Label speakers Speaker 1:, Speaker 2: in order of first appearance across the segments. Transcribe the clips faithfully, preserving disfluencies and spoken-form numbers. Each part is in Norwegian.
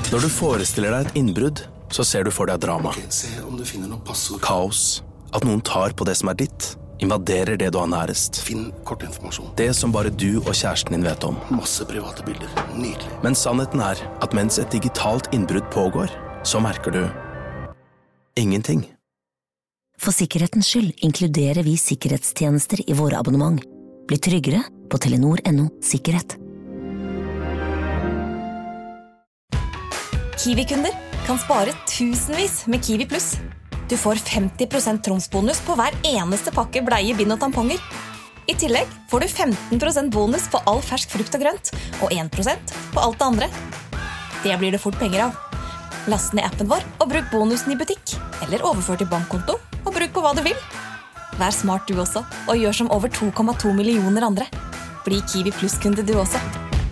Speaker 1: Når du forestiller deg et innbrudd, så ser du for deg drama.
Speaker 2: Ok, se om du finner noe passord.
Speaker 1: Kaos. At noen tar på det som er ditt. Invaderer det du har nærest.
Speaker 2: Finn kortinformasjon.
Speaker 1: Det som bare du og kjæresten din vet om.
Speaker 2: Masse private bilder. Nydelig.
Speaker 1: Men sannheten er at mens et digitalt innbrudd pågår, så merker du ingenting.
Speaker 3: For sikkerhetens skyld inkluderer vi sikkerhetstjenester i våre abonnement. Bli tryggere på telenor punktum no sikkerhet.
Speaker 4: Kiwi-kunder kan spare tusenvis med Kiwi Plus. Du får femti prosent tromsbonus på hver eneste pakke bleie, bind og tamponger. I tillegg får du femten prosent bonus på all fersk frukt og grønt, og en prosent på alt det andre. Det blir det fort penger av. Last ned appen vår og bruk bonusen i butikk, eller overfør til bankkonto og bruk på hva du vil. Vær smart du også, og gjør som over to komma to millioner andre. Bli Kiwi Plus-kunde du også.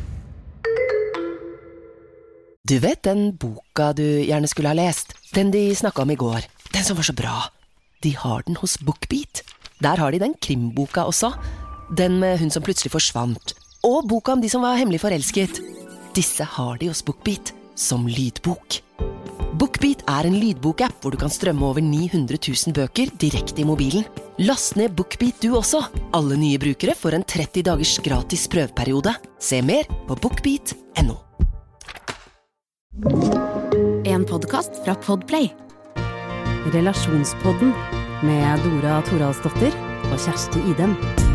Speaker 5: Du vet den boka du gjerne skulle ha lest? Den de snakket om i går. Den som var så bra. De har den hos BookBeat. Der har de den krimboka også. Den med hun som plutselig forsvant. Og boka om de som var hemmelig forelsket. Disse har de hos BookBeat som lydbok. BookBeat er en lydbokapp hvor du kan strømme over ni hundre tusen bøker direkte i mobilen. Last ned BookBeat du også. Alle nye brukere får en tretti dagers gratis prøveperiode. Se mer på bookbeat punktum no.
Speaker 6: En podcast fra Podplay. Relasjonspodden med Dora Thoralsdottir og Kjersti Idem.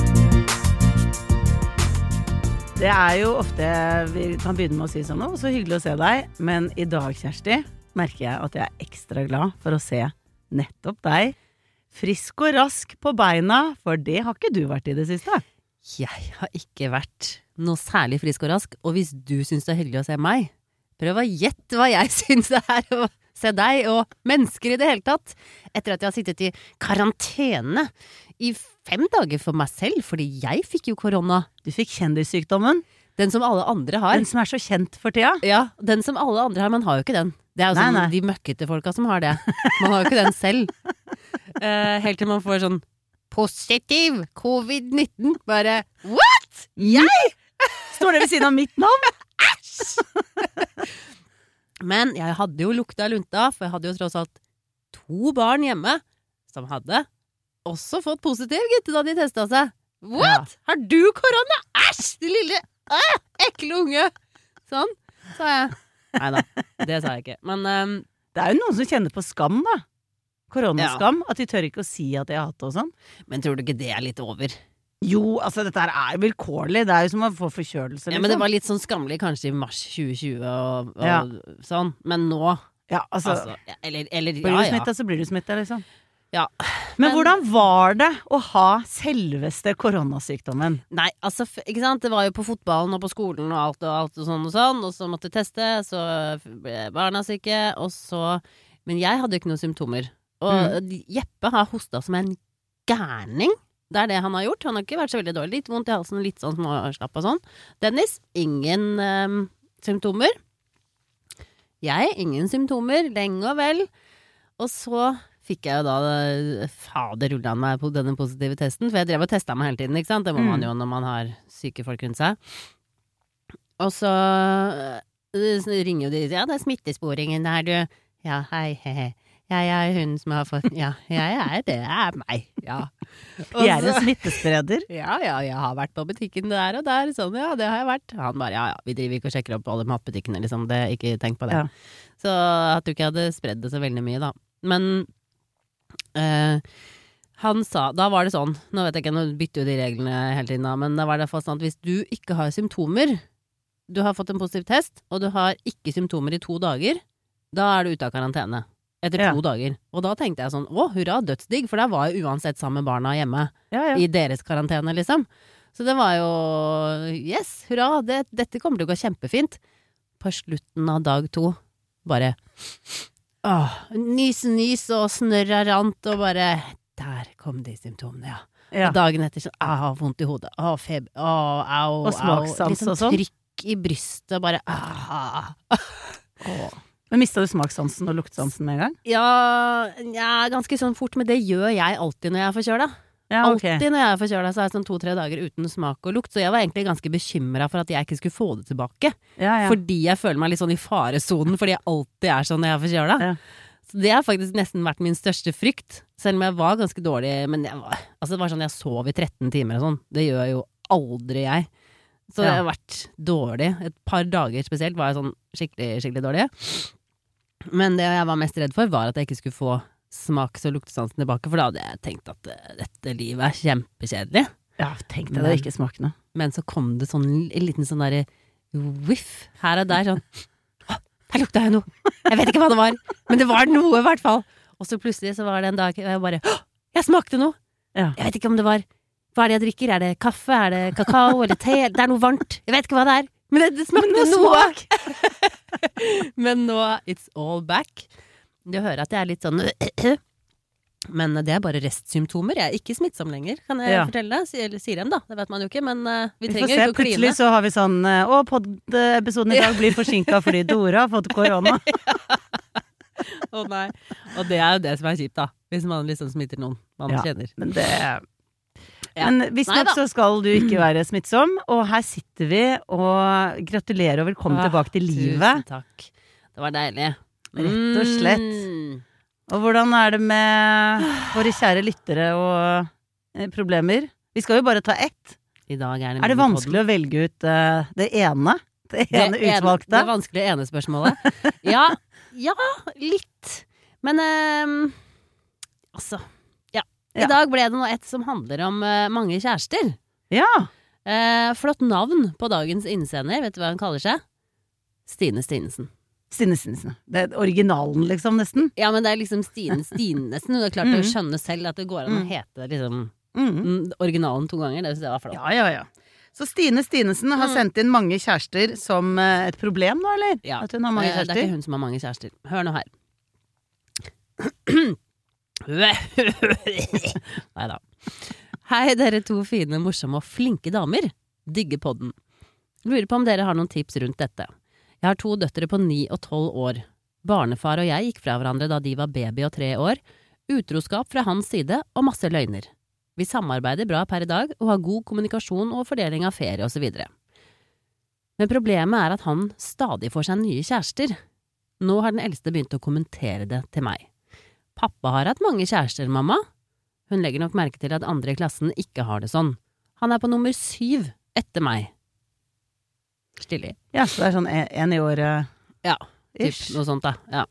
Speaker 7: Det er jo ofte, vi kan begynne med å si sånn, så hyggelig å se deg, men i dag, Kjersti, merker jeg at jeg er ekstra glad for å se nettopp deg. Frisk og rask på beina, for det har ikke du vært i det siste.
Speaker 8: Jeg har ikke vært noe særlig frisk og rask, og hvis du synes det er hyggelig å se meg, prøv å gjette hva jeg synes det er å se deg og mennesker i det hele tatt. Etter at jeg har sittet i karantene i fem dager for meg selv, fordi jeg fikk jo korona.
Speaker 7: Du fikk kjendissykdommen.
Speaker 8: Den som alle andre har.
Speaker 7: Den som er så kjent for tida.
Speaker 8: Ja, den som alle andre har, man har jo ikke den. Det er jo sånn nei, nei. De møkkete folka som har det. Man har jo ikke den selv. Uh, helt til man får sånn positiv covid nitten. Bare, what? Jeg?
Speaker 7: Står det ved siden av mitt navn?
Speaker 8: Men jeg hadde jo lukta lunta, for jeg hadde jo tross alt to barn hjemme som hadde også fått positiv, gitt, da de testet seg. What? Ja. Har du korona? Æsj, de lille øh, ekle unge. Sånn, sa jeg. Neida, det sa jeg ikke. Men um,
Speaker 7: det er jo noen som kjenner på skam, da. Koronaskam, ja. At de tør ikke å si at de har hatt det og sånn.
Speaker 8: Men tror du ikke det er litt over?
Speaker 7: Jo, altså dette er vilkårlig. Det er jo som å få forkjølelse. Liksom.
Speaker 8: Ja, men det var litt sånn skammelig kanskje i mars tjue tjue og, og ja. Sånn. Men nå
Speaker 7: ja, altså,
Speaker 8: altså Eller, eller
Speaker 7: blir
Speaker 8: ja,
Speaker 7: du smittet, ja. Så blir du smittet, liksom.
Speaker 8: Ja.
Speaker 7: Men, men hvordan var det å ha selveste koronasykdommen?
Speaker 8: Nei, altså, ikke sant? Det var jo på fotballen og på skolen og alt og alt og sånn og sånn, og så måtte teste, så ble barna syke, og så Men jeg hadde jo ikke noen symptomer. Og mm. Jeppe har hostet som en gærning. Det er det han har gjort. Han har ikke vært så veldig dårlig. Litt vondt i halsen, litt sånn småslapp og sånn. Dennis, ingen um, symptomer. Jeg, ingen symptomer, lenge og vel. Og så fikk jeg jo da, fader rullet han meg på denne positive testen, for jeg drev og testet meg hele tiden, ikke sant? Det må mm. man jo når man har syke folk rundt seg. Og så ringer jo de, ja, det er smittesporingen der, du. Ja, hei, hei, hei. Jeg er hun som har fått, ja, jeg er det, det er meg, ja.
Speaker 7: Jeg er en smittespreder.
Speaker 8: Ja, ja, jeg har vært på butikken der og der, sånn, ja, det har jeg vært. Han bare, ja, ja, vi driver ikke og sjekker opp alle matbutikkene, liksom, det, ikke tenk på det. Ja. Så jeg tror ikke jeg hadde spredd det så veldig mye, da. Men uh, han sa, da var det sånn, nå vet jeg ikke, nå bytter jo de reglene hele tiden da, men da var det fast sånn at hvis du ikke har symptomer, du har fått en positiv test, og du har ikke symptomer i to dager, da er du ute av karantene. Etter to ja. dager. Og da tenkte jeg sånn, å, hurra, dødsdigg, for da var jeg uansett sammen med barna hjemme ja, ja. I deres karantene, liksom. Så det var jo, yes, hurra, det, dette kommer til å gå kjempefint. På slutten av dag to, bare, åh, nys, nys og snørra rant, og bare, der kom de symptomene, ja. ja. Og dagen etter sånn, ah, vondt i hodet, åh, feber, åh, au,
Speaker 7: og smakssans og sånn.
Speaker 8: Trykk i brystet, bare, ah,
Speaker 7: åh. Men mistet du smakssansen og luktsansen med en gang?
Speaker 8: Ja, ja, ganske sånn fort, men det gjør jeg alltid når jeg er forkjøla.
Speaker 7: Ja, okay.
Speaker 8: Alltid når jeg er forkjølet, så er jeg sånn to-tre dager uten smak og lukt, så jeg var egentlig ganske bekymret for at jeg ikke skulle få det tilbake.
Speaker 7: Ja, ja.
Speaker 8: Fordi jeg føler meg litt sånn i faresonen, fordi jeg alltid er sånn når jeg er forkjølet.
Speaker 7: Ja.
Speaker 8: Så det har faktisk nesten vært min største frykt, selv om jeg var ganske dårlig, men jeg var, altså det var sånn jeg sov i tretten timer og sånn. Det gjør jo aldri jeg. Så det har vært dårlig. Et par dager spesielt var jeg sånn skikkelig, skikkelig dårlig. Men det jeg var mest redd for var at jeg ikke skulle få smaks- og luktesansen tilbake, for da hadde jeg tenkt at uh, dette livet er kjempekjedelig.
Speaker 7: Ja, tenk deg det ikke smakende.
Speaker 8: Men så kom det sånn en liten sånn der whiff her og der, sånn «Å, her lukta jeg noe! Jeg vet ikke hva det var, men det var noe i hvert fall!» Og så plutselig så var det en dag, og jeg bare «Å, jeg smakte noe!»
Speaker 7: Ja.
Speaker 8: Jeg vet ikke om det var, hva er det jeg drikker? Er det kaffe? Er det kakao? Eller te? Det er noe varmt. Jeg vet ikke hva det er. Men det, det smakte
Speaker 7: men
Speaker 8: noe! Men nå, it's all back. Du hører at jeg er litt sånn men det er bare restsymptomer. Jeg er ikke smittsom lenger, kan jeg
Speaker 7: Ja.
Speaker 8: fortelle deg. Sier, sier dem da, det vet man jo ikke, men uh, vi,
Speaker 7: Vi får
Speaker 8: trenger
Speaker 7: se,
Speaker 8: jo ikke å kline.
Speaker 7: plutselig så har vi sånn Å, poddepisoden i dag blir forsinket fordi Dora har fått korona.
Speaker 8: Å nei. Og det er jo det som er kjipt da, hvis man liksom smitter noen man
Speaker 7: Ja,
Speaker 8: kjenner.
Speaker 7: Men det
Speaker 8: Ja.
Speaker 7: Men visstnok
Speaker 8: Neida.
Speaker 7: så skal du ikke være smittsom, og her sitter vi, og gratulerer og velkommen
Speaker 8: Ah,
Speaker 7: tilbake til livet.
Speaker 8: Tusen takk. Det var deilig.
Speaker 7: Rett og slett.
Speaker 8: Mm.
Speaker 7: Og hvordan er det med våre kjære lyttere og eh, problemer? Vi skal jo bare ta ett.
Speaker 8: I dag er det
Speaker 7: Er det vanskelig å velge ut eh, det ene? Det ene
Speaker 8: det,
Speaker 7: utvalgte?
Speaker 8: Det vanskelige ene spørsmålet. Ja, ja, litt. Men ehm, altså, ja. I
Speaker 7: Ja.
Speaker 8: dag ble det nå et som handler om eh, mange kjærester.
Speaker 7: Ja.
Speaker 8: Eh, flott navn på dagens innsender. Vet du hva han kaller seg? Stine Stinesen.
Speaker 7: Stine Stinesen. Det er originalen, liksom, nesten.
Speaker 8: Ja, men det er liksom Stine Stinesen. Du har klart
Speaker 7: Mm.
Speaker 8: å skjønne selv at det går an å
Speaker 7: Mm.
Speaker 8: hete liksom,
Speaker 7: Mm.
Speaker 8: mm, originalen to ganger. Det synes jeg var flott.
Speaker 7: Ja, ja, ja. Så Stine Stinesen har
Speaker 8: Mm.
Speaker 7: sendt inn mange kjærester som eh, et problem nå, eller?
Speaker 8: Ja.
Speaker 7: At hun har mange
Speaker 8: Eh, Det er
Speaker 7: kjærester?
Speaker 8: ikke hun som har mange kjærester. Hør nå her. Neida. Hei dere to fine, morsomme og flinke damer. Digger podden. Lurer på om dere har noen tips rundt dette. Jeg har to døtre på ni og tolv år. Barnefar og jeg gikk fra hverandre da de var baby og tre år. Utroskap fra hans side og masse løgner. Vi samarbeider bra per i dag og har god kommunikasjon og fordeling av ferie og så videre. Men problemet er at han stadig får seg nye kjærester. Nå har den eldste begynt å kommentere det til meg. Pappa har hatt mange kjærester, mamma. Hun legger nok merke til at andre i klassen ikke har det sånn. Han er på nummer syv etter meg. Stilig.
Speaker 7: Ja, så det er sånn en, en i året
Speaker 8: Ja, typ
Speaker 7: ish.
Speaker 8: noe sånt da. Ja.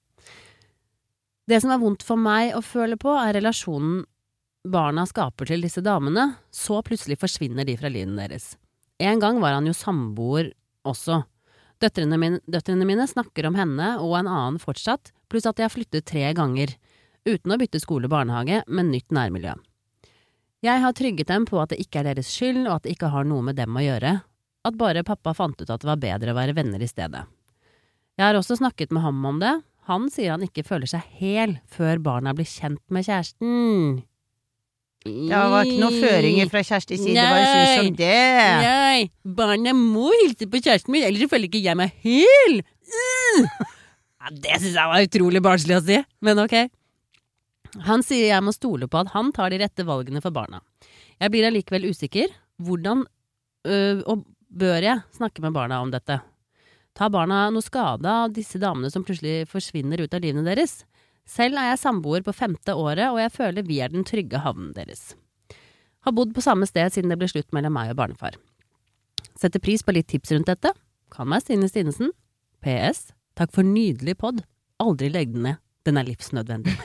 Speaker 8: Det som er vondt for meg å føle på, er relasjonen barna skaper til disse damene, så plutselig forsvinner de fra livene deres. En gang var han jo samboer også. Døtrene mine, døtrene mine snakker om henne og en annen fortsatt, pluss at de har flyttet tre ganger, uten å bytte skole og barnehage, men nytt nærmiljø. Jeg har trygget dem på at det ikke er deres skyld, og at det ikke har noe med dem å gjøre, at bare pappa fant ut at det var bedre å være venner i stedet. Jeg har også snakket med ham om det. Han sier han ikke føler seg hel før barna blir kjent med kjæresten.
Speaker 7: Det var ikke noen føringer fra Kjerstis side, det var sånn som det.
Speaker 8: Nei, barna må hilse på kjæresten min, ellers så føler ikke jeg meg hel. Mm. Ja, det synes jeg var utrolig barnslig å si, men ok. Han sier jeg må stole på at han tar de rette valgene for barna. Jeg blir allikevel usikker. Hvordan øh, og bør jeg snakke med barna om dette? Tar barna noe skade av disse damene som plutselig forsvinner ut av livene deres? Selv er jeg samboer på femte året, og jeg føler vi er den trygge havnen deres. Har bodd på samme sted siden det ble slutt mellom meg og barnefar. Setter pris på litt tips rundt dette. Kan meg Stine Stinesen. P S. Takk for nydelig podd. Aldri legg den ned. Den er livsnødvendig.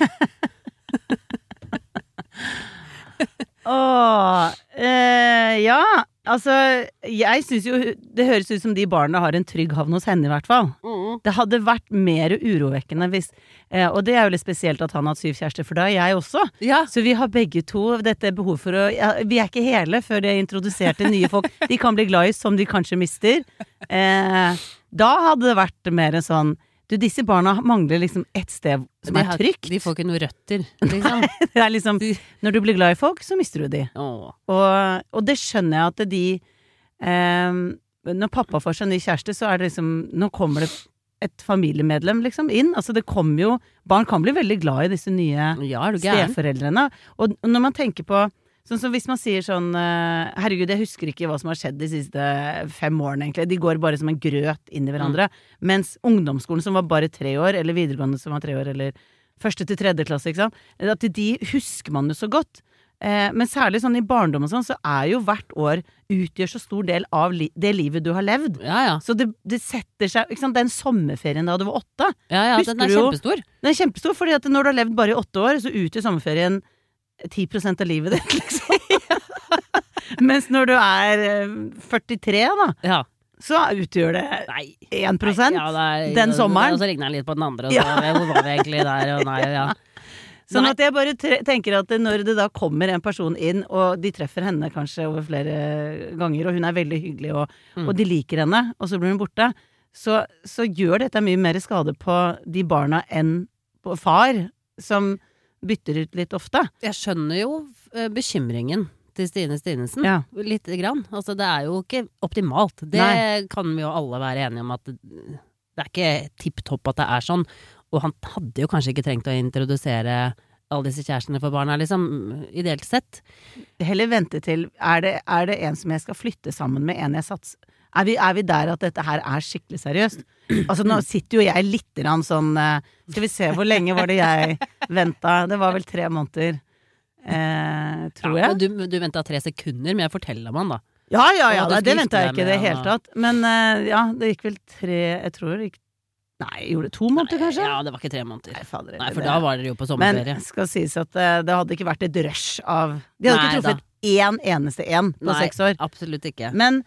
Speaker 7: Åh, eh, ja, altså, jeg synes jo, det høres ut som de barna har en trygg havn hos henne i hvert fall.
Speaker 8: Mm.
Speaker 7: Det hadde vært mer urovekkende hvis, eh, og det er jo litt spesielt at han har hatt syv kjærester, for da er jeg også.
Speaker 8: Ja.
Speaker 7: Så vi har begge to dette behov for å, ja, vi er ikke hele før det er introdusert til nye folk. De kan bli glad i som de kanskje mister. Eh, da hadde det vært mer sånn, du, disse barna mangler liksom et sted som
Speaker 8: De
Speaker 7: er
Speaker 8: har-
Speaker 7: trygt.
Speaker 8: De får ikke noe røtter, liksom.
Speaker 7: Det er liksom, når du blir glad i folk, så mister du de.
Speaker 8: Åh.
Speaker 7: Og, og det skjønner jeg at de eh, når pappa får seg ny kjæreste, så er det liksom, nå kommer det et familiemedlem liksom inn, altså det kommer jo, barn kan bli veldig glad i disse nye
Speaker 8: Ja, er du gæren?
Speaker 7: steforeldrene, og når man tenker på Sånn som hvis man sier sånn uh, herregud, jeg husker ikke hva som har skjedd de siste fem årene egentlig. De går bare som en grøt inn i hverandre. Mm. Mens ungdomsskolen som var bare tre år, eller videregående som var tre år, eller første til tredje klasse, ikke sant? At de husker man jo så godt. Eh, men særlig sånn i barndom og sånn, så er jo hvert år utgjør så stor del av li- det livet du har levd.
Speaker 8: Ja, ja.
Speaker 7: Så det, det setter seg, ikke sant? Den sommerferien da du var åtte.
Speaker 8: Ja, ja,
Speaker 7: husker
Speaker 8: den er
Speaker 7: du jo-
Speaker 8: kjempestor.
Speaker 7: Den er kjempestor, fordi at når du har levd bare i åtte år, så utgjør sommerferien ti prosent av livet ditt, liksom. Mens når du er eh, førtitre, da,
Speaker 8: Ja.
Speaker 7: så utgjør det
Speaker 8: Nei.
Speaker 7: én prosent
Speaker 8: Ja, det er,
Speaker 7: den sommeren.
Speaker 8: Og så ligner jeg litt på den andre, og så
Speaker 7: Ja.
Speaker 8: hvor var vi egentlig der, og nei, ja.
Speaker 7: Sånn
Speaker 8: Nei.
Speaker 7: at jeg bare tre- tenker at det, når det da kommer en person inn, og de treffer henne kanskje over flere ganger, og hun er veldig hyggelig, og,
Speaker 8: Mm.
Speaker 7: og de liker henne, og så blir hun borte, så, så gjør dette mye mer skade på de barna enn på far, som bytter ut litt ofte.
Speaker 8: Jeg skjønner jo eh, bekymringen til Stine Stinesen.
Speaker 7: Ja.
Speaker 8: Litt grann. Altså, det er jo ikke optimalt. Det
Speaker 7: Nei.
Speaker 8: kan vi jo alle være enige om at det, det er ikke tipptopp at det er sånn. Og han hadde jo kanskje ikke trengt å introdusere alle disse kjærestene for barna, liksom, ideelt sett.
Speaker 7: Heller vente til, er det, er det en som jeg skal flytte sammen med, en jeg sats... Er vi, er vi der at dette her er skikkelig seriøst? Altså nå sitter jo jeg litt grann sånn, eh, skal vi se, hvor lenge var det jeg ventet? Det var vel tre måneder, eh, tror
Speaker 8: Ja,
Speaker 7: jeg.
Speaker 8: du, du ventet tre sekunder, men jeg forteller man da.
Speaker 7: Ja, ja, ja,
Speaker 8: Og du
Speaker 7: nei, det
Speaker 8: skulle
Speaker 7: ventet jeg
Speaker 8: gifte
Speaker 7: ikke i
Speaker 8: deg
Speaker 7: det
Speaker 8: med
Speaker 7: hele
Speaker 8: han,
Speaker 7: tatt. Men eh, ja, det gikk vel tre, jeg tror det gikk, nei, gjorde det to måneder kanskje?
Speaker 8: Ja, det var ikke tre måneder.
Speaker 7: Nei, fader,
Speaker 8: Nei,
Speaker 7: det-
Speaker 8: for
Speaker 7: det-
Speaker 8: da var dere jo på
Speaker 7: Men
Speaker 8: sommerferie.
Speaker 7: skal sies at eh, det hadde ikke vært et rush av, de hadde
Speaker 8: Nei,
Speaker 7: ikke truffet én eneste en på
Speaker 8: Nei,
Speaker 7: seks år.
Speaker 8: absolutt ikke.
Speaker 7: Men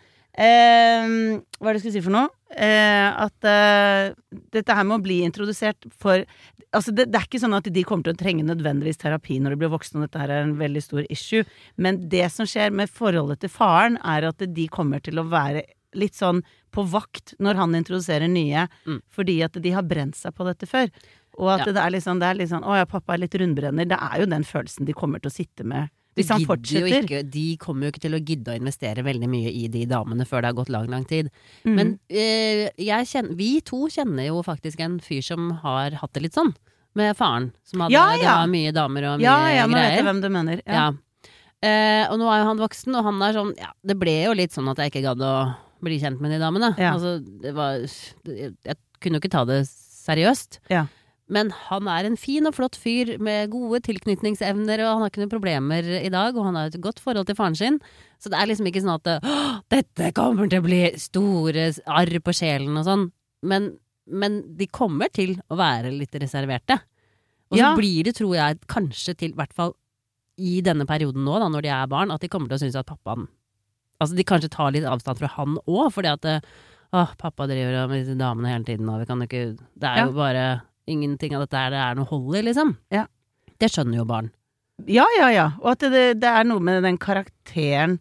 Speaker 7: eh, hva er det jeg skulle si for noe? Eh, at eh, dette her med å bli introdusert for altså det, det er ikke sånn at de kommer til å trenge nødvendigvis terapi når de blir voksne, og dette her er en veldig stor issue. Men det som skjer med forholdet til faren, er at de kommer til å være litt sånn på vakt når han introduserer nye,
Speaker 8: Mm.
Speaker 7: fordi at de har brent seg på dette før. Og at
Speaker 8: Ja.
Speaker 7: det er litt sånn, det er litt sånn, å ja, pappa er litt rundbrenner. Det er jo den følelsen de kommer til å sitte med hvis han
Speaker 8: De gidder jo
Speaker 7: fortsetter.
Speaker 8: ikke, de kommer jo ikke til å gidde å investere veldig mye i de damene før det har gått lang, lang tid.
Speaker 7: Mhm.
Speaker 8: Men eh, jeg kjenner, vi to kjenner jo faktisk en fyr som har hatt det litt sånn, med faren. Som hadde
Speaker 7: Ja,
Speaker 8: det
Speaker 7: ja.
Speaker 8: var mye damer og mye
Speaker 7: ja, ja, nå vet
Speaker 8: greier.
Speaker 7: jeg hvem du mener. Ja.
Speaker 8: Ja. Eh, og nå er jo han voksen, og han er sånn, ja, det ble jo litt sånn at jeg ikke gadd å bli kjent med de damene.
Speaker 7: Ja.
Speaker 8: Altså, det var, jeg, jeg kunne jo ikke ta det seriøst.
Speaker 7: Ja.
Speaker 8: Men han er en fin og flott fyr med gode tilknytningsevner, og han har ikke noen problemer i dag, og han har et godt forhold til faren sin. Så det er liksom ikke sånn at «Åh, dette kommer til å bli store arr på sjelen og sånn. Men, men de kommer til å være litt reserverte. Og så
Speaker 7: Ja.
Speaker 8: blir det, tror jeg, kanskje til, i hvert fall i denne perioden nå, da, når de er barn, at de kommer til å synes at pappaen altså de kanskje tar litt avstand fra han også, fordi at åh, pappa driver med disse damene hele tiden, og vi kan jo ikke, det er
Speaker 7: Ja.
Speaker 8: jo bare ingenting av dette her, det er noe hold i, liksom.
Speaker 7: Ja.
Speaker 8: Det skjønner jo barn.
Speaker 7: Ja, ja, ja. Og at det, det er noe med den karakteren,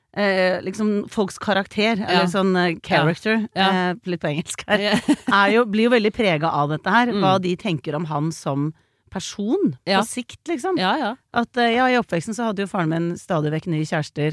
Speaker 7: eh, liksom folks karakter,
Speaker 8: Ja.
Speaker 7: eller sånn eh, character,
Speaker 8: Ja.
Speaker 7: Eh, litt på engelsk her,
Speaker 8: Ja.
Speaker 7: er jo, blir jo veldig preget av dette her,
Speaker 8: Mm.
Speaker 7: hva de tenker om han som person,
Speaker 8: Ja.
Speaker 7: på sikt, liksom.
Speaker 8: Ja, ja.
Speaker 7: At eh, ja, i oppveksten så hadde jo faren min stadig vekk nye kjærester.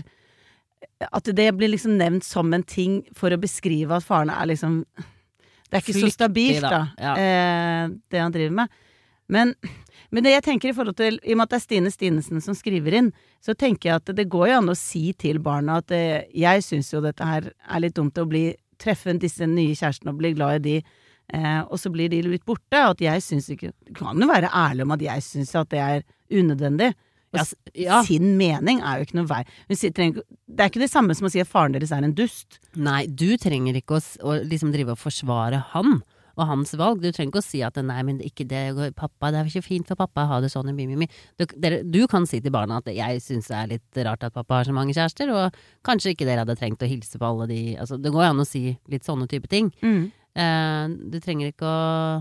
Speaker 7: At det blir liksom nevnt som en ting for å beskrive at faren er liksom det er ikke så
Speaker 8: Flyktig,
Speaker 7: stabilt, da,
Speaker 8: da. Ja.
Speaker 7: eh, det han driver med. Men, men det jeg tenker i forhold til, i og med at det er Stine Stinesen som skriver inn, så tenker jeg at det går jo an å si til barna at eh, jeg syns jo dette her er litt dumt å bli, treffe disse nye kjærestene og bli glad i de, eh, og så blir de litt borte, og at jeg syns ikke, du kan jo være ærlig om at jeg syns at det er unødvendig. Og
Speaker 8: Ja, s- ja.
Speaker 7: sin mening er jo ikke noe vei. Hun sier, trenger, det er ikke det samme som å si at faren deres er en dust.
Speaker 8: Nei, du trenger ikke å, s- å liksom drive og forsvare han og hans valg. Du trenger ikke å si at nei, men ikke det, pappa, det er ikke fint for pappa å ha det sånn. Mi, mi, mi. Du, dere, du kan si til barna at jeg syns det er litt rart at pappa har så mange kjærester, og kanskje ikke dere hadde trengt å hilse på alle de altså, det går jo an å si litt sånne type ting.
Speaker 7: Mm.
Speaker 8: Eh, du trenger ikke å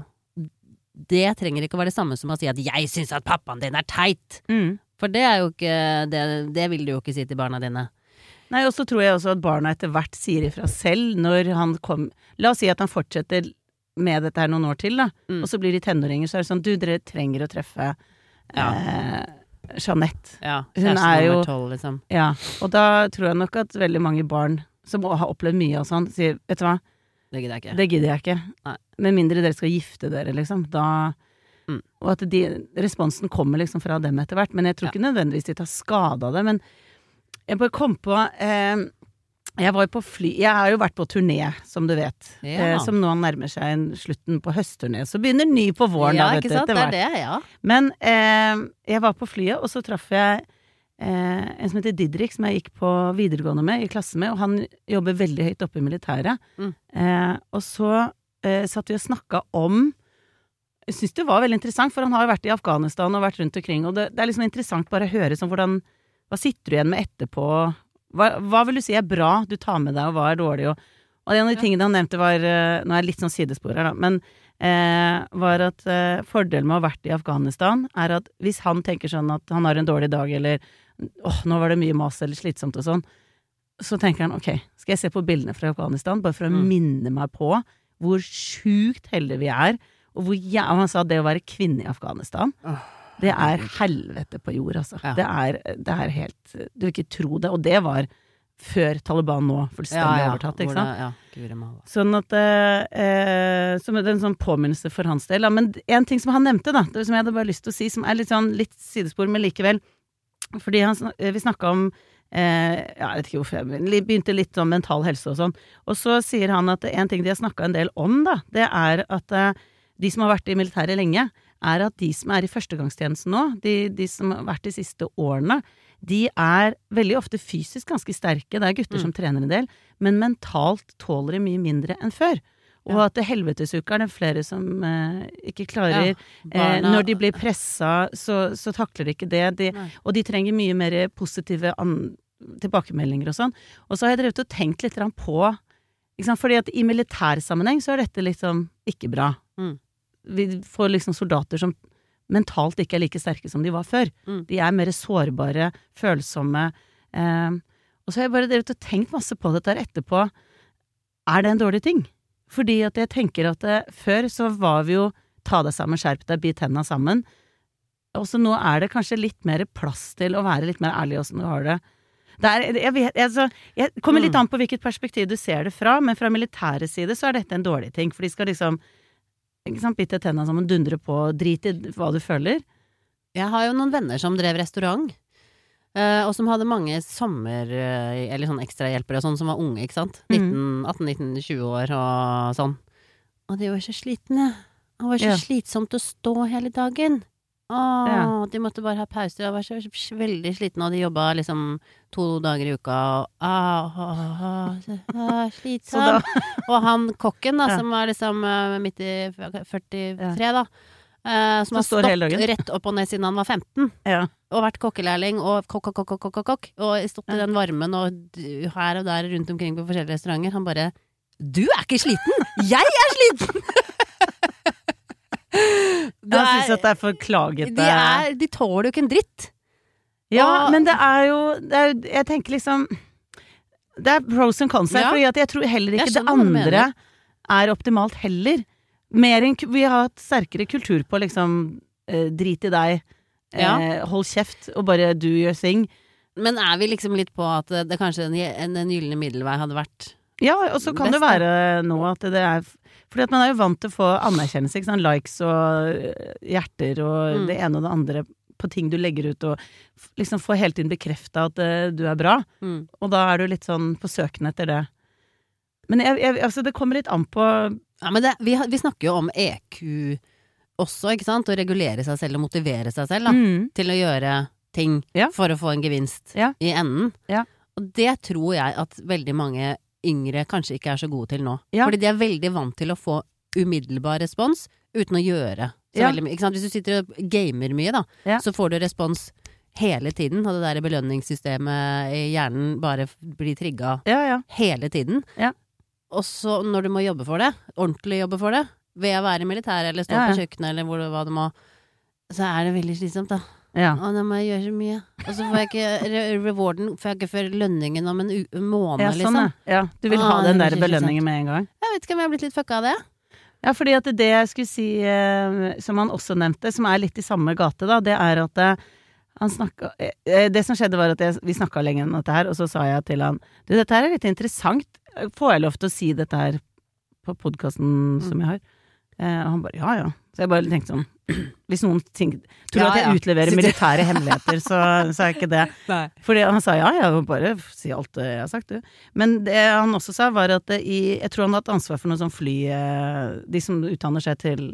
Speaker 8: Det trenger ikke å være det samme som å si at jeg syns at pappaen din er teit.
Speaker 7: Mm.
Speaker 8: For det er jo ikke det, det vil du jo ikke si til barna dine.
Speaker 7: Nei, og så tror jeg også at barna etter hvert sier ifra selv når han kom. La oss si at han fortsetter med dette her noen år til, da.
Speaker 8: Mm.
Speaker 7: Og så blir de tenåringer, så er det sånn, du, dere trenger å treffe
Speaker 8: Ja.
Speaker 7: eh, Jeanette.
Speaker 8: Ja,
Speaker 7: Hun
Speaker 8: kjæresten
Speaker 7: er jo-
Speaker 8: nummer tolv, liksom.
Speaker 7: Ja, og da tror jeg nok at veldig mange barn som har opplevd mye og sånn, sier, vet du hva,
Speaker 8: Det gidder jeg ikke.
Speaker 7: det gidder jeg ikke.
Speaker 8: Nei.
Speaker 7: Med mindre dere skal gifte dere, liksom. Da,
Speaker 8: Mm.
Speaker 7: Og at de, responsen kommer liksom fra dem etter hvert, men jeg tror ikke ja. nødvendigvis de tar skade av det, men jeg bare kom på, eh, jeg var jo på fly, jeg har jo vært på turné, som du vet, ja. eh, som nå nærmer seg en slutten på høstturné, så begynner ny på våren
Speaker 8: ja,
Speaker 7: da, vet
Speaker 8: ikke
Speaker 7: du,
Speaker 8: sant?
Speaker 7: etter hvert.
Speaker 8: Det er det, ja.
Speaker 7: Men eh, jeg var på flyet, og så traff jeg eh, en som heter Didrik, som jeg gikk på videregående med, i klasse med, og han jobber veldig høyt oppe i militæret. Mm. Eh, og så eh, satt vi og snakket om, jeg synes det var veldig interessant, for han har jo vært i Afghanistan og vært rundt omkring, og det, det er liksom interessant bare å høre sånn hvordan, hva sitter du igjen med etterpå? Hva, hva vil du si er bra du tar med deg, og hva er dårlig? Og, og en av de tingene han nevnte var, nå er jeg litt sånn sidespor her da, men eh, var at eh, fordelen med å ha vært i Afghanistan er at hvis han tenker sånn at han har en dårlig dag, eller åh, nå var det mye mas eller slitsomt og sånn, så tenker han, ok, skal jeg se på bildene fra Afghanistan, bare for å mm. minne meg på hvor sjukt heldige vi er, og hvor ja, han sa det å være kvinne i Afghanistan, oh. Det er helvete på jord, altså. Ja. Det, er, det er helt, du vil ikke tro det, og det var før Taliban nå fullstendig ja, ja. overtatt, ikke sant? Ja, ja. Sånn at, eh, som er en sånn påminnelse for hans del, da. Men en ting som han nevnte da, det som jeg hadde bare lyst til å si, som er litt sånn, litt sidespor, men likevel, fordi han, vi snakket om, eh, ja, jeg vet ikke hvorfor jeg begynte litt om mental helse og sånn, og så sier han at en ting de har snakket en del om da, det er at eh, de som har vært i militæret lenge, er at de som er i førstegangstjenesten nå, de, de som har vært de siste årene, de er veldig ofte fysisk ganske sterke, det er gutter mm. som trener en del, men mentalt tåler de mye mindre enn før. Og ja. At helvetesuka er det flere som eh, ikke klarer, ja, eh, når de blir presset, så, så takler de ikke det, de, og de trenger mye mer positive an, tilbakemeldinger og sånn. Og så har jeg drevet og tenkt litt på, ikke sant? Fordi at i militærsammenheng så er dette liksom ikke bra. Mm. Vi får liksom soldater som mentalt ikke er like sterke som de var før. Mm. De er mer sårbare, følsomme. Eh, og så har jeg bare drevet og tenkt masse på dette her etterpå. Er det en dårlig ting? Fordi at jeg tenker at det, før så var vi jo ta deg sammen, skjerp deg, bit hendene sammen. Og så nå er det kanskje litt mer plass til å være litt mer ærlig hvordan du har det. Det er, jeg, vet, altså, jeg kommer mm. litt an på hvilket perspektiv du ser det fra, men fra militære side så er dette en dårlig ting, for de skal liksom ikke sant, bitte tennene sammen, dundre på, drit i hva du føler.
Speaker 8: Jeg har jo noen venner som drev restaurant, uh, og som hadde mange sommer, uh, eller sånn ekstrahjelpere, sånn som var unge, ikke sant? nitten, atten, nitten, tjue år og sånn. Og de var så slitne. Det var så ja. slitsomt å stå hele dagen. Åh, ja. De måtte bare ha pause. De var så, så veldig slitne, og de jobbet liksom to dager i uka, og ah, ah, ah, ah, slitsom. Og han kokken da, ja. som var liksom uh, midt i førtitre da, uh, som har stått rett opp og ned siden han var femten, ja. og vært kokkelærling, og kokk, kokk, kokk, kokk, kokk, og stått i den varmen, og her og der rundt omkring på forskjellige restauranter, han bare, du er ikke sliten! Jeg er sliten!
Speaker 7: Jeg synes at det er forklaget
Speaker 8: de, er, de tåler jo ikke en dritt.
Speaker 7: Ja, og, men det er jo det er, jeg tenker liksom det er pros and cons her, ja. Fordi at jeg tror heller ikke det andre er optimalt heller. Mer enn, vi har hatt sterkere kultur på liksom eh, drit i deg, ja. eh, hold kjeft og bare do your thing.
Speaker 8: Men er vi liksom litt på at det kanskje en, en, en gylne middelvei hadde vært
Speaker 7: ja, og så kan best, det være nå at det er fordi at man er jo vant til å få anerkjennelse, ikke sant? Likes og hjerter og mm. det ene og det andre på ting du legger ut, og liksom få hele tiden bekreftet at uh, du er bra. Mm. Og da er du litt sånn på søken etter det. Men jeg, jeg, altså, det kommer litt an på
Speaker 8: ja, men det, vi, vi snakker jo om E Q også, ikke sant? Å regulere seg selv og motivere seg selv da, mm. til å gjøre ting ja. For å få en gevinst ja. I enden. Ja. Og det tror jeg at veldig mange yngre kanskje ikke er så gode til nå. Ja. Fordi de er veldig vant til å få umiddelbar respons uten å gjøre så ja. Veldig mye. Ikke sant? Hvis du sitter og gamer mye da, ja. Så får du respons hele tiden, og det der belønningssystemet i hjernen bare blir trigget ja, ja. Hele tiden. Ja. Og så når du må jobbe for det, ordentlig jobbe for det, ved å være i militær eller stå ja, ja. På kjøkkenet eller hvor, hva du må, så er det veldig slitsomt da. Ja. Og da må jeg gjøre så mye. Og så får jeg ikke re rewarden, får jeg ikke før lønningen om en, en måned,
Speaker 7: ja, sånn, liksom. Ja, du vil ah, ha den der belønningen med en gang.
Speaker 8: Jeg vet ikke om jeg har blitt litt fucka av det.
Speaker 7: Ja, fordi at det jeg skulle si, eh, som han også nevnte, som er litt i samme gate da, det er at eh, han snakket, eh, det som skjedde var at jeg, vi snakket lenge om dette her, og så sa jeg til han, du, dette her er litt interessant. Får jeg lov til å si dette her på podcasten mm. som jeg har? Eh, og han bare, ja, ja. Så jeg bare tenkte sånn, hvis noen ting, tror
Speaker 8: Ja,
Speaker 7: at jeg
Speaker 8: ja.
Speaker 7: utleverer militære hemmeligheter, så, så er ikke det.
Speaker 8: Nei.
Speaker 7: Fordi han sa, ja, jeg vil bare si alt det jeg har sagt, du. Men det han også sa var at det i, jeg tror han har hatt ansvar for noe sånn fly, eh, de som utdanner seg til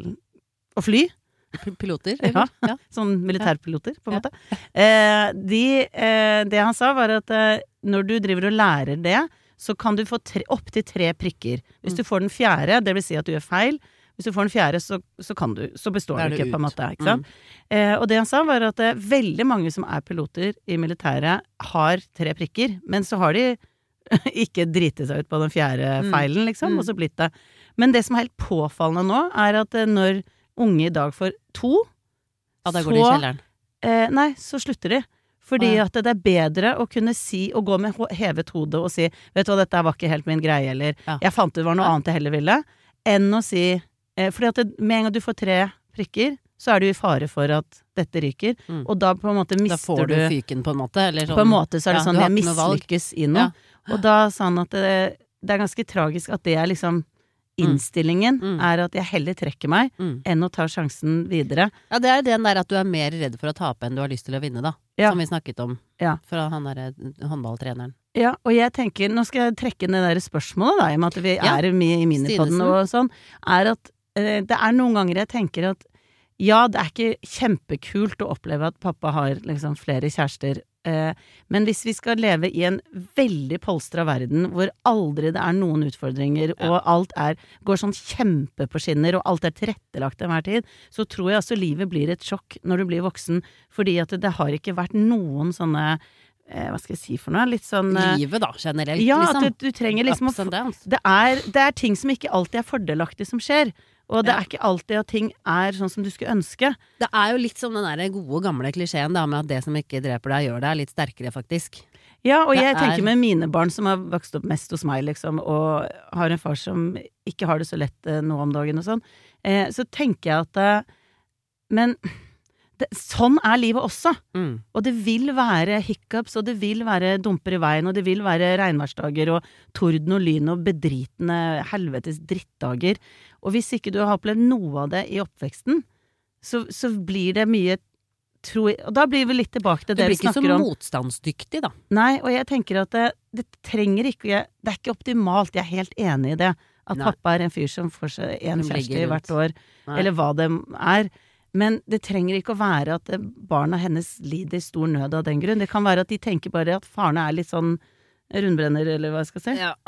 Speaker 7: å fly.
Speaker 8: P- Piloter?
Speaker 7: Ja,
Speaker 8: eller? Ja.
Speaker 7: sånn militærpiloter, på en
Speaker 8: Ja.
Speaker 7: måte. Eh, de, eh, det han sa var at eh, når du driver og lærer det, så kan du få tre, opp til tre prikker. Hvis
Speaker 8: Mm.
Speaker 7: du får den fjerde, det vil si at du gjør feil. Hvis du får den fjerde, så, så kan du, så består
Speaker 8: Da er
Speaker 7: du
Speaker 8: du
Speaker 7: ikke, på en
Speaker 8: ut.
Speaker 7: måte, ikke sant? Eh, og det han sa var at eh, veldig mange som er piloter i militæret har tre prikker, men så har de ikke drite seg ut på den fjerde
Speaker 8: Mm.
Speaker 7: feilen, liksom,
Speaker 8: Mm.
Speaker 7: og så blitt det. Men det som er helt påfallende nå, er at eh, når unge i dag får to,
Speaker 8: Ja, da går de i
Speaker 7: så,
Speaker 8: kjelleren.
Speaker 7: eh, nei, så slutter de. Fordi
Speaker 8: Å, ja.
Speaker 7: at det er bedre å kunne si, å gå med ho- hevet hode og si, vet du hva, dette var ikke helt min greie, eller
Speaker 8: Ja.
Speaker 7: jeg fant ut det var noe
Speaker 8: Ja.
Speaker 7: annet jeg heller ville, enn å si, eh, fordi at det, med en gang du får tre prikker, så er du i fare for at dette ryker,
Speaker 8: Mm.
Speaker 7: og da på en måte
Speaker 8: Da
Speaker 7: mister
Speaker 8: får du
Speaker 7: du,
Speaker 8: fyken på en måte, eller sånn.
Speaker 7: på en måte så er det
Speaker 8: Ja,
Speaker 7: sånn,
Speaker 8: du har
Speaker 7: jeg
Speaker 8: ikke noe valg.
Speaker 7: mislykkes i noe. Og da sa han at det, det er ganske tragisk at det er liksom innstillingen,
Speaker 8: Mm.
Speaker 7: er at jeg heller trekker meg,
Speaker 8: Mm.
Speaker 7: enn å ta sjansen videre.
Speaker 8: Ja, det er den der at du er mer redd for å tape enn du har lyst til å vinne, da.
Speaker 7: Ja.
Speaker 8: Som vi snakket om
Speaker 7: Ja.
Speaker 8: fra han derre håndballtreneren.
Speaker 7: Ja, og jeg tenker, nå skal jeg trekke inn det der spørsmålet da, i og med at vi
Speaker 8: Ja.
Speaker 7: er mye i minipodden
Speaker 8: Stinesen.
Speaker 7: og sånn, er at eh, det er noen ganger jeg tenker at ja, det er ikke kjempekult å oppleve at pappa har liksom flere kjærester, eh, men hvis vi skal leve i en veldig polstra verden hvor aldri det er noen utfordringer,
Speaker 8: Ja.
Speaker 7: og alt er, går sånn kjempe på skinner, og alt er tilrettelagt til hver tid, så tror jeg altså livet blir et sjokk når du blir voksen, fordi at det, det har ikke vært noen sånne eh, hva skal jeg si for noe? Litt sånn eh,
Speaker 8: Livet, da, generelt,
Speaker 7: ja,
Speaker 8: liksom.
Speaker 7: at du, du trenger liksom
Speaker 8: Ups
Speaker 7: å
Speaker 8: and downs.
Speaker 7: det er, det er ting som ikke alltid er fordelaktig som skjer. Og det
Speaker 8: Ja.
Speaker 7: er ikke alltid at ting er sånn som du skulle ønske.
Speaker 8: Det er jo litt som den der gode, gamle klisjeen da, med at det som ikke dreper deg, gjør deg litt sterkere, faktisk.
Speaker 7: Ja, og
Speaker 8: Det
Speaker 7: jeg
Speaker 8: er-
Speaker 7: tenker med mine barn som har vokst opp mest hos meg, liksom, og har en far som ikke har det så lett eh, nå om dagen og sånn, eh, så tenker jeg at eh, men det, sånn er livet også.
Speaker 8: Mm.
Speaker 7: Og det vil være hiccups, og det vil være dumper i veien, og det vil være regnværsdager og torden og lyn og bedritne helvetes drittdager. Og hvis ikke du har opplevd noe av det i oppveksten, så, så blir det mye tror jeg, og da blir vi litt tilbake til
Speaker 8: Du
Speaker 7: det vi
Speaker 8: blir ikke så
Speaker 7: snakker om.
Speaker 8: motstandsdyktig, da.
Speaker 7: Nei, og jeg tenker at det, det trenger ikke, det er ikke optimalt, jeg er helt enig i det, at
Speaker 8: Nei.
Speaker 7: pappa er en fyr som får seg en
Speaker 8: Som ligger
Speaker 7: kjæreste hvert
Speaker 8: rundt.
Speaker 7: år,
Speaker 8: Nei.
Speaker 7: eller hva det er. Men det trenger ikke å være at barna hennes lider stor nød av den grunn. Det kan være at de tenker bare at faren er litt sånn rundbrenner, eller hva jeg skal si.
Speaker 8: Ja.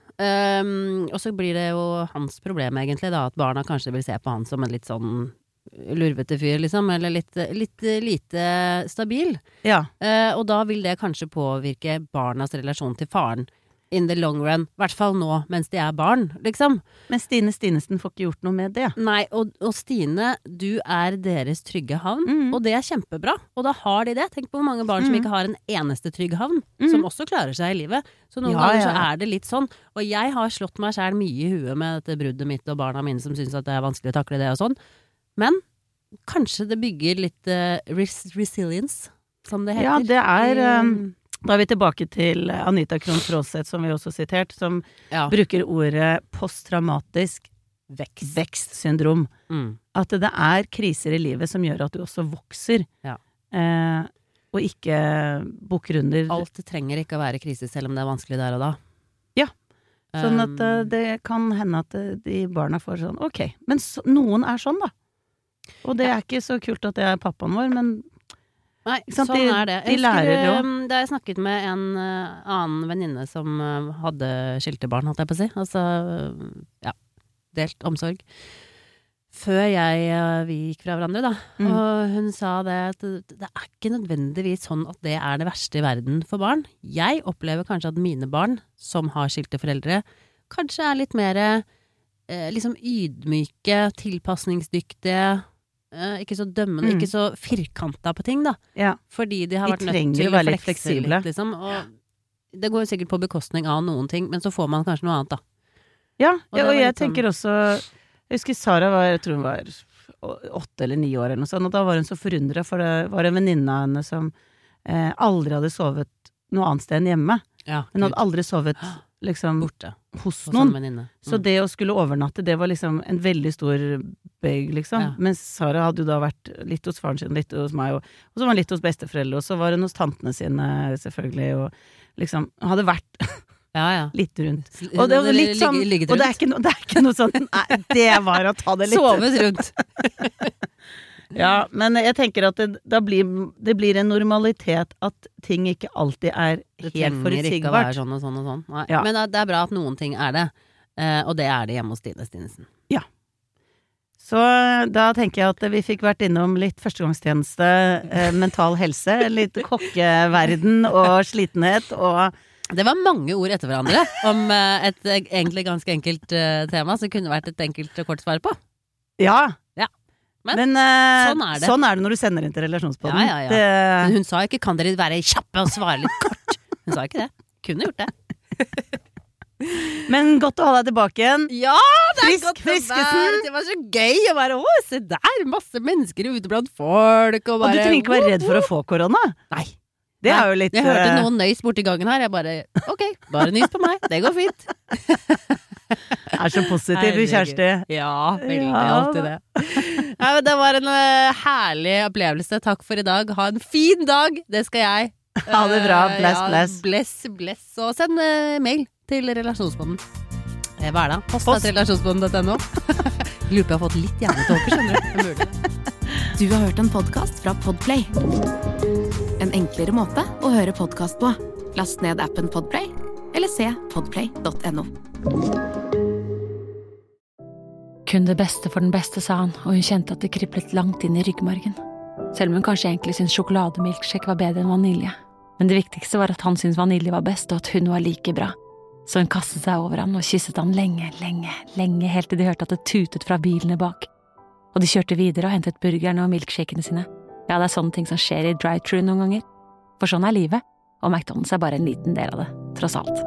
Speaker 8: Um, og så blir det jo hans problem, egentlig, da, at barna kanskje vil se på han som en litt sånn lurvete fyr, liksom, eller litt, litt lite stabil.
Speaker 7: Ja.
Speaker 8: Eh, og da vil det kanskje påvirke barnas relasjon til faren in the long run. I hvert fall nå, mens de er barn, liksom.
Speaker 7: Men Stine Stinesen får ikke gjort noe med det.
Speaker 8: Nei, og, og Stine, du er deres trygge havn,
Speaker 7: Mhm.
Speaker 8: og det er kjempebra. Og da har de det. Tenk på hvor mange barn som
Speaker 7: Mhm.
Speaker 8: ikke har en eneste trygg havn,
Speaker 7: Mhm.
Speaker 8: som også klarer seg i livet. Så noen
Speaker 7: Ja,
Speaker 8: ganger
Speaker 7: ja,
Speaker 8: så
Speaker 7: ja.
Speaker 8: er det litt sånn. Og jeg har slått meg selv mye i huet med dette bruddet mitt og barna mine som syns at det er vanskelig å takle det og sånn. Men kanskje det bygger litt eh, res resilience, som det heter.
Speaker 7: Ja, det er
Speaker 8: I-
Speaker 7: um, Da er vi tilbake til Anita Krohn Traaseth, som vi også sitert, som
Speaker 8: ja.
Speaker 7: bruker ordet posttraumatisk
Speaker 8: Vekst.
Speaker 7: vekstsyndrom.
Speaker 8: Mm.
Speaker 7: At det er kriser i livet som gjør at du også vokser,
Speaker 8: Ja.
Speaker 7: eh, og ikke bukker under.
Speaker 8: Alt trenger ikke å være krise, selv om det er vanskelig der og da.
Speaker 7: Ja. Sånn at eh,
Speaker 8: Um,
Speaker 7: det kan hende at eh, de barna får sånn, ok, men så, noen er sånn da. Og det er ikke så kult at det er pappaen vår, men
Speaker 8: Nei,
Speaker 7: Ikke sant,
Speaker 8: sånn
Speaker 7: de-
Speaker 8: er det.
Speaker 7: de
Speaker 8: Jeg husker,
Speaker 7: lærer jo.
Speaker 8: um, Da jeg snakket med en uh, annen venninne som uh, hadde skilte barn, holdt jeg på å si. Altså, uh, ja, delt omsorg. Før jeg, uh, vi gikk fra hverandre, da.
Speaker 7: Mm.
Speaker 8: Og hun sa det at det, det er ikke nødvendigvis sånn at det er det verste i verden for barn. Jeg opplever kanskje at mine barn, som har skilte foreldre, kanskje er litt mer eh, liksom ydmyke, tilpasningsdyktige, eh, ikke så dømmende,
Speaker 7: Mm.
Speaker 8: ikke så firkanta på ting, da.
Speaker 7: ja.
Speaker 8: Fordi de har
Speaker 7: De
Speaker 8: vært nødt
Speaker 7: trenger
Speaker 8: til
Speaker 7: å være
Speaker 8: å
Speaker 7: litt
Speaker 8: flekse
Speaker 7: fleksible.
Speaker 8: litt, liksom. Og det går jo sikkert på bekostning av noen ting, men så får man kanskje noe annet, da.
Speaker 7: Ja,
Speaker 8: Og
Speaker 7: ja,
Speaker 8: det
Speaker 7: og
Speaker 8: var
Speaker 7: jeg
Speaker 8: litt sånn-
Speaker 7: tenker også, jeg husker Sara var, jeg tror hun var åtte eller ni år eller noe sånt, og da var hun så forundret, for det var en venninne av henne som eh, aldri hadde sovet noe annet sted enn hjemme.
Speaker 8: Ja,
Speaker 7: Hun hadde aldri sovet liksom
Speaker 8: borte
Speaker 7: hos
Speaker 8: hos
Speaker 7: noen.
Speaker 8: en venninne.
Speaker 7: Så det å skulle overnatte, det var liksom en veldig stor bøyg, liksom.
Speaker 8: Ja.
Speaker 7: Mens Sara hadde jo da vært litt hos faren sin, litt hos meg, og, og så var hun litt hos besteforeldre, og så var hun hos tantene sine, selvfølgelig, og liksom hadde vært
Speaker 8: Ja, ja.
Speaker 7: litt rundt. Og det var litt sånn, og det er ikke, no, det er ikke noe sånn, nei, det var å ta det litt.
Speaker 8: Sovet rundt.
Speaker 7: Ja, men jeg tenker at det, da blir, det blir en normalitet at ting ikke alltid er
Speaker 8: Det
Speaker 7: helt
Speaker 8: trenger ikke å være
Speaker 7: forutsigbart.
Speaker 8: sånn og sånn og sånn. Nei.
Speaker 7: Ja.
Speaker 8: Men det er bra at noen ting er det, eh, og det er det hjemme hos Stine Stinesen.
Speaker 7: Ja. Så da tenker jeg at vi fikk vært innom litt førstegangstjeneste, eh, mental helse, litt kokkeverden og slitenhet og
Speaker 8: Det var mange ord etter hverandre om eh, et eh, egentlig ganske enkelt eh, tema som kunne vært et enkelt og kort svar på.
Speaker 7: Ja.
Speaker 8: Ja. Men,
Speaker 7: Men eh,
Speaker 8: sånn er det.
Speaker 7: sånn er det når du sender inn til relasjonspodden.
Speaker 8: Ja, ja, ja.
Speaker 7: Det,
Speaker 8: Men hun sa ikke 'kan dere være kjappe og svare litt kort'? Hun sa ikke det. Kunne gjort det.
Speaker 7: men godt å ha deg tilbake igjen.
Speaker 8: Ja, det er
Speaker 7: Frisk
Speaker 8: godt å
Speaker 7: Friskesen.
Speaker 8: være. Det var så gøy å være, å, se der, masse mennesker ute blant folk. Og,
Speaker 7: Og
Speaker 8: bare,
Speaker 7: du trenger ikke være redd for å få korona.
Speaker 8: Nei.
Speaker 7: Det
Speaker 8: Nei,
Speaker 7: er jo litt
Speaker 8: Jeg hørte
Speaker 7: eh,
Speaker 8: noen nøys borti gangen her. Jeg bare, ok, bare nys på meg. Det går fint.
Speaker 7: er så positiv,
Speaker 8: Herregud.
Speaker 7: Kjersti.
Speaker 8: Ja, veldig,
Speaker 7: Ja.
Speaker 8: alltid det. Ja, men det var en uh, herlig opplevelse. Takk for i dag. Ha en fin dag. Det skal jeg.
Speaker 7: Ha det bra.
Speaker 8: Uh,
Speaker 7: Bless,
Speaker 8: ja,
Speaker 7: bless.
Speaker 8: Bless, bless. Og send uh, mail til relasjonsbonden. Eh, Hva er det? Post,
Speaker 7: Post.
Speaker 8: at relasjonsbonden punktum no. Lurer på jeg har fått litt hjernetåke, skjønner du. Det er mulig.
Speaker 9: Du har hørt en podcast fra Podplay. En enklere måte å høre podcast på. Last ned appen Podplay, eller se podplay punktum no.
Speaker 10: Kun det beste for den beste, sa han, og hun kjente at det kriblet langt inn i ryggmargen. Selv om hun kanskje egentlig syntes sjokolademilkshake var bedre enn vanilje. Men det viktigste var at han syntes vanilje var best, og at hun var like bra. Så hun kastet seg over han og kysset han lenge, lenge, lenge, helt til de hørte at det tutet fra bilene bak. Og de kjørte videre og hentet burgerne og milkshakene sine. Ja, det er sånne ting som skjer i drive-thru noen ganger. For sånn er livet, og McDonald's er bare en liten del av det, tross alt.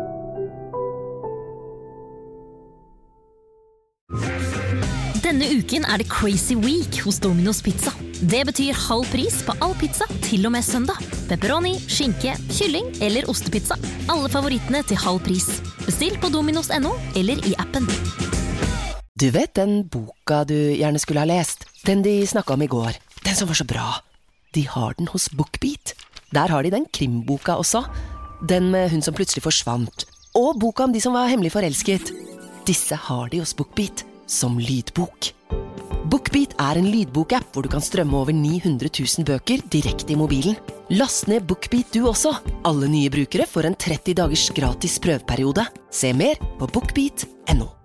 Speaker 3: Denne uken er det Crazy Week hos Domino's Pizza. Det betyr halv pris på all pizza til og med søndag. Pepperoni, skinke, kylling eller ostepizza. Alle favorittene til halv pris. Bestill på dominos punktum no eller i appen.
Speaker 5: Du vet den boka du gjerne skulle ha lest? Den de snakket om i går. Den som var så bra. De har den hos BookBeat. Der har de den krimboka også. Den med hun som plutselig forsvant. Og boka om de som var hemmelig forelsket. Disse har de hos BookBeat som lydbok. BookBeat er en lydbokapp hvor du kan strømme over ni hundre tusen bøker direkte i mobilen. Last ned BookBeat du også. Alle nye brukere får en tretti dagers gratis prøveperiode. Se mer på bookbeat punktum no.